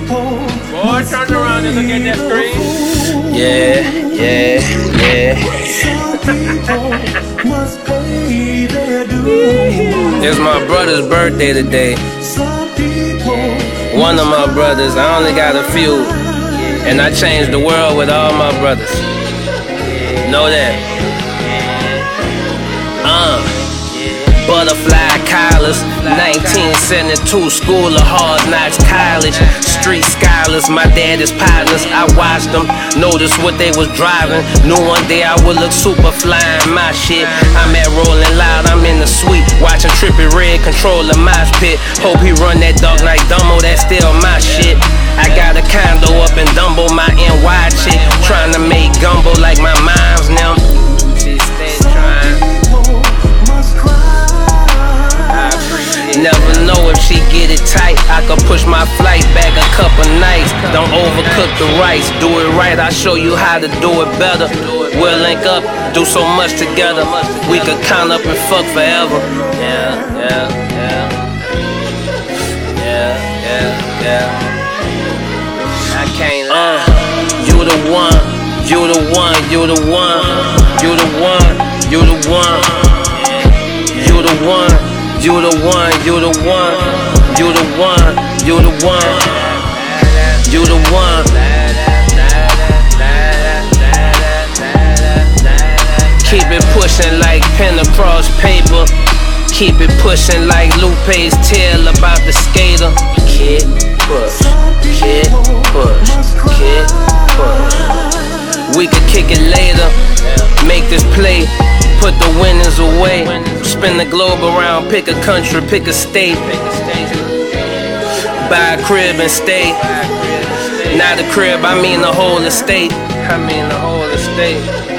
Boy, turn around and look at that screen. Yeah. It's my brother's birthday today. One of my brothers, I only got a few. And I changed the world with all my brothers. Know that. Butterfly collars, 1972, School of Hard Knocks College, street scholars, my daddy's partners. I watched them, noticed what they was driving. Knew one day I would look super fly in my shit. I'm at Rolling Loud, I'm in the suite, watching Trippie Redd control the mosh pit. Hope he run that Dark Knight Dumbo, that's still my shit. I got a condo up in Dumbo, my NY chick, trying to make gumbo like my mom's now. She stay trying. Never know if she get it tight. I could push my flight back a couple nights. Don't overcook the rice. Do it right, I'll show you how to do it better. We'll link up, do so much together. We could count up and fuck forever. Yeah. I can't lie. You the one, you the one, you the one, you the one, you the one, you the one. You the one, you the one, you the one, you the one, you the one. Keep it pushing like pen across paper. Keep it pushing like Lupe's tale about the skater. Kid push, kid push, kid push. We could kick it later, make this play. Put the winners away. Spin the globe around, pick a country, pick a state. Buy a crib and stay. Not a crib, I mean the whole estate. I mean the whole estate.